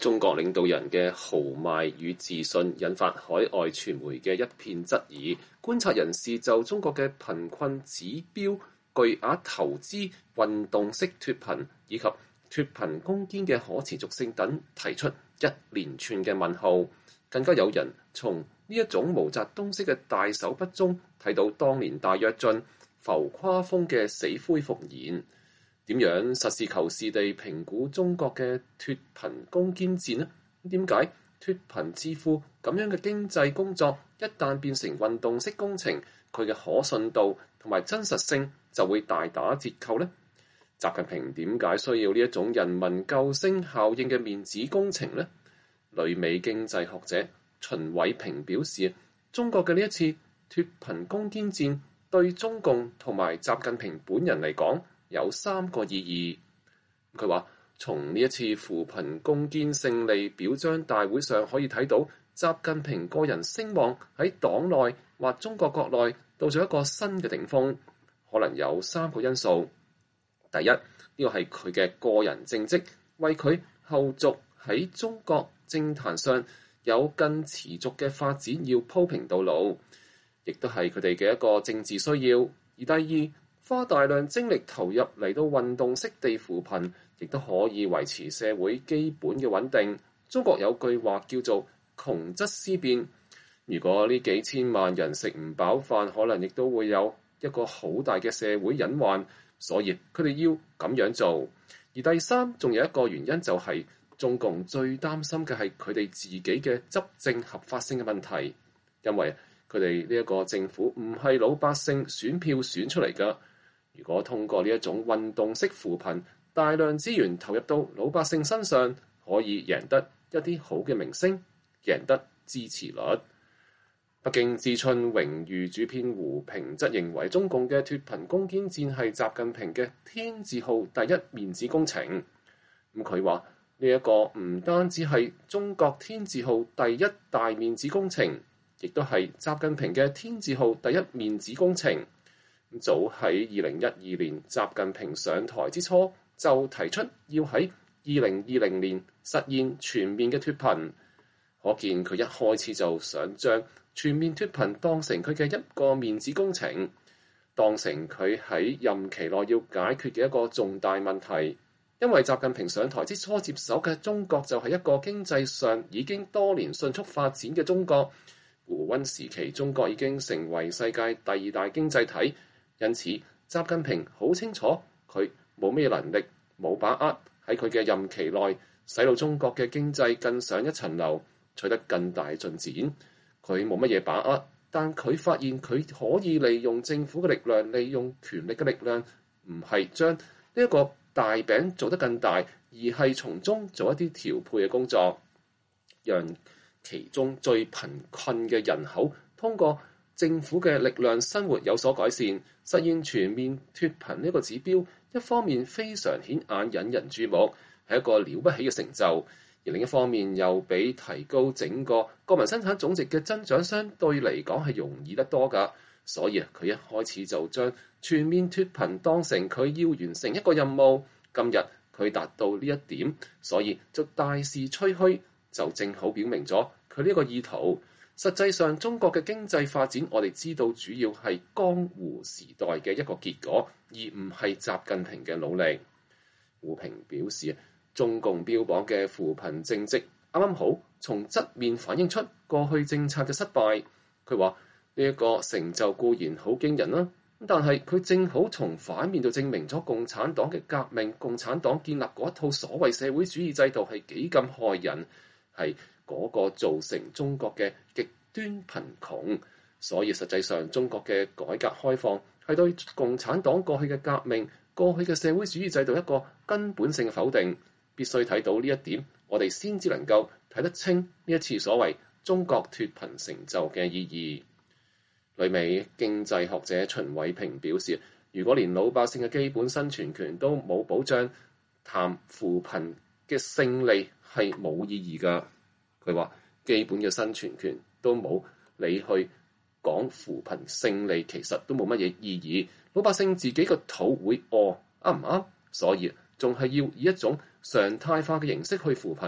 中國領導人嘅豪邁與自信引發海外傳媒嘅一片質疑。觀察人士就中國嘅貧困指標、巨額投資、運動式脫貧以及脫貧攻堅嘅可持續性等提出一連串嘅問號。更加有人從呢一種毛澤東式嘅大手筆中睇到當年大躍進浮誇風嘅死灰復燃。點樣實事求是地評估中國嘅脫貧攻堅戰呢？點解脫貧致富咁樣嘅經濟工作一旦變成運動式工程，佢嘅可信度同埋真實性就會大打折扣呢？習近平點解需要呢一種人民救星效應嘅面子工程呢？旅美經濟學者秦偉平表示，中國嘅呢一次脫貧攻堅戰對中共同埋習近平本人嚟講有3個意義。佢話從呢一次扶貧攻堅勝利表彰大會上可以睇到，習近平個人聲望喺黨內或中國國內到咗一個新嘅頂峰，可能有3個因素。第一，呢個係佢嘅個人政績，為佢後續喺中國政壇上有更持續嘅發展要鋪平道路，亦都係佢哋嘅一個政治需要。而第二，花大量精力投入嚟到運動式地扶貧，亦都可以維持社會基本嘅穩定。中國有句話叫做窮則思變，如果呢幾千萬人食唔飽飯，可能亦都會有一個好大嘅社會隱患，所以佢哋要咁樣做。而第三，仲有一個原因就係中共最擔心嘅係佢哋自己嘅執政合法性嘅問題，因為佢哋呢一個政府唔係老百姓選票選出嚟㗎。如果通過呢一種運動式扶貧，大量資源投入到老百姓身上，可以贏得一啲好嘅名聲，贏得支持率。北京之春榮譽主編胡平則認為，中共嘅脫貧攻堅戰係習近平嘅天字號第一面子工程。佢話呢一個唔單止係中國天字號第一大面子工程，亦都係習近平嘅天字號第一面子工程。早喺2012年習近平上台之初，就提出要喺2020年實現全面嘅脫貧，可見佢一開始就想將全面脫貧當成佢嘅一個面子工程，當成佢喺任期內要解決嘅一個重大問題。因為習近平上台之初接手嘅中國就係一個經濟上已經多年迅速發展嘅中國，胡溫時期中國已經成為世界第2大經濟體。因此，習近平好清楚佢冇咩能力、冇把握喺佢嘅任期內使到中國嘅經濟更上一層樓，取得更大進展。佢冇乜嘢把握，但佢發現佢可以利用政府嘅力量，利用權力嘅力量，唔係將呢一個大餅做得更大，而係從中做一啲調配嘅工作，讓其中最貧困嘅人口通過政府嘅力量生活有所改善，實現全面脫貧呢個指標，一方面非常顯眼引人注目，係一個了不起嘅成就；而另一方面又比提高整個國民生產總值嘅增長相對嚟講係容易得多㗎。所以佢一開始就將全面脫貧當成佢要完成一個任務。今日佢達到呢一點，所以就大肆吹噓，就正好表明咗佢呢個意圖。實際上，中國嘅經濟發展，我哋知道主要係江湖時代嘅一個結果，而唔係習近平嘅努力。胡平表示，中共標榜嘅扶貧政績啱啱好從側面反映出過去政策嘅失敗。佢話呢一個成就固然好驚人啦，但係佢正好從反面就證明咗共產黨嘅革命，共產黨建立嗰一套所謂社會主義制度係幾咁害人，係嗰個造成中國嘅極端貧窮。所以實際上中國嘅改革開放係對共產黨過去嘅革命、過去嘅社會主義制度一個根本性嘅否定。必須睇到呢一點，我哋先至能夠睇得清呢一次所謂中國脫貧成就嘅意義。旅美經濟學者秦偉平表示，如果連老百姓嘅基本生存權都冇保障，談扶貧嘅勝利係冇意義㗎。佢話基本嘅生存權都冇，你去講扶貧勝利其實都冇乜嘢意義。老百姓自己個肚會餓，啱唔啱？所以仲係要以一種常態化嘅形式去扶貧，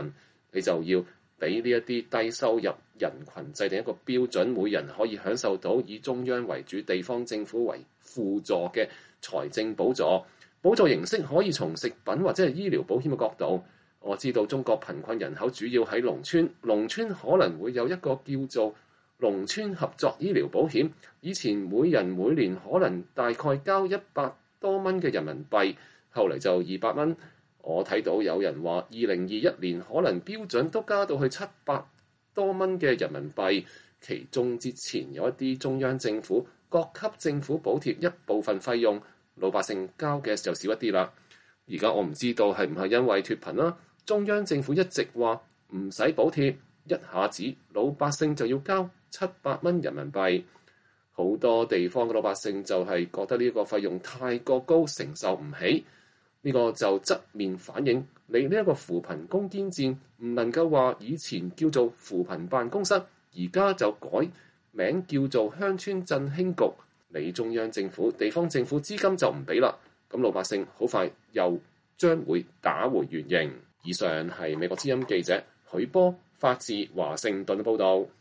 你就要俾呢一啲低收入人群制定一個標準，每人可以享受到以中央為主、地方政府為輔助嘅財政補助。補助形式可以從食品或者係醫療保險嘅角度。我知道中國貧困人口主要喺農村，農村可能會有一個叫做農村合作醫療保險，以前每人每年可能大概交100多蚊嘅人民幣，後嚟就200蚊。我睇到有人話2021年可能標準都加到去700多蚊嘅人民幣，其中之前有一啲中央政府各級政府補貼一部分費用，老百姓交嘅就少一啲啦。而家我唔知道係唔係因為脫貧啦，中央政府一直話唔使補貼，一下子老百姓就要交700蚊人民幣，好多地方嘅老百姓就係覺得呢個費用太過高，承受唔起。呢個就側面反映你呢一個扶貧攻堅戰唔能夠話以前叫做扶貧辦公室，而家就改名叫做鄉村振興局。你中央政府、地方政府資金就唔俾啦，咁老百姓好快又將會打回原形。以上係美國之音記者許波發自華盛頓嘅報導。